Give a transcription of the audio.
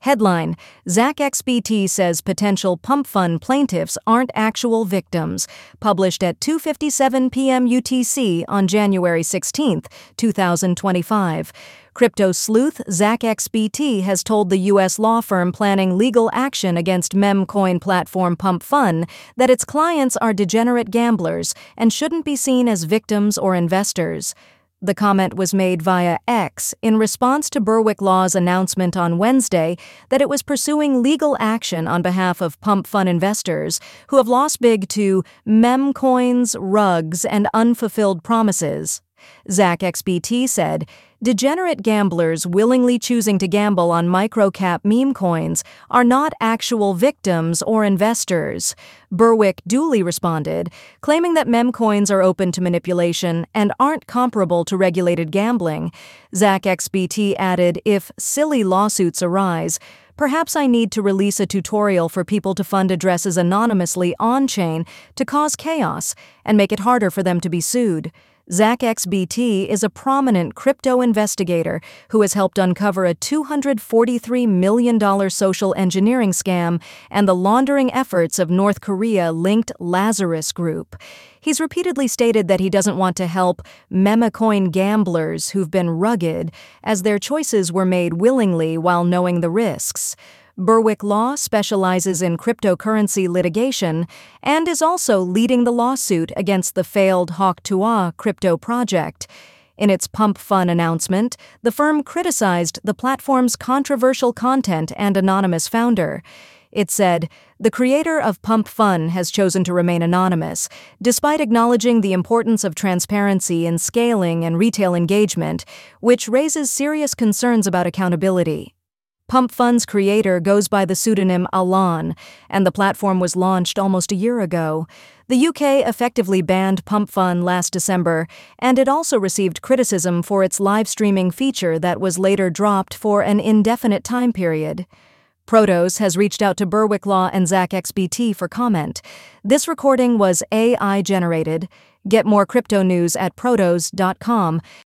Headline: ZachXBT says potential pump fund plaintiffs aren't actual victims. Published at 2:57 p.m. UTC on January 16, 2025. Crypto sleuth ZachXBT has told the U.S. law firm planning legal action against meme-coin platform Pump Fun that its clients are degenerate gamblers and shouldn't be seen as victims or investors. The comment was made via X in response to Berwick Law's announcement on Wednesday that it was pursuing legal action on behalf of Pump Fun investors who have lost big to meme coins, rugs, and unfulfilled promises. ZachXBT said, "Degenerate gamblers willingly choosing to gamble on micro-cap meme coins are not actual victims or investors." Berwick duly responded, claiming that meme coins are open to manipulation and aren't comparable to regulated gambling. ZachXBT added, "If silly lawsuits arise, perhaps I need to release a tutorial for people to fund addresses anonymously on-chain to cause chaos and make it harder for them to be sued." ZachXBT is a prominent crypto investigator who has helped uncover a $243 million social engineering scam and the laundering efforts of North Korea-linked Lazarus Group. He's repeatedly stated that he doesn't want to help meme-coin gamblers who've been rugged, as their choices were made willingly while knowing the risks. Berwick Law specializes in cryptocurrency litigation and is also leading the lawsuit against the failed Hawk Tuah crypto project. In its Pump Fun announcement, the firm criticized the platform's controversial content and anonymous founder. It said, "The creator of Pump Fun has chosen to remain anonymous, despite acknowledging the importance of transparency in scaling and retail engagement, which raises serious concerns about accountability." Pump Fun's creator goes by the pseudonym Alan, and the platform was launched almost a year ago. The UK effectively banned Pump Fun last December, and it also received criticism for its live streaming feature that was later dropped for an indefinite time period. Protos has reached out to Berwick Law and ZachXBT for comment. This recording was AI generated. Get more crypto news at protos.com.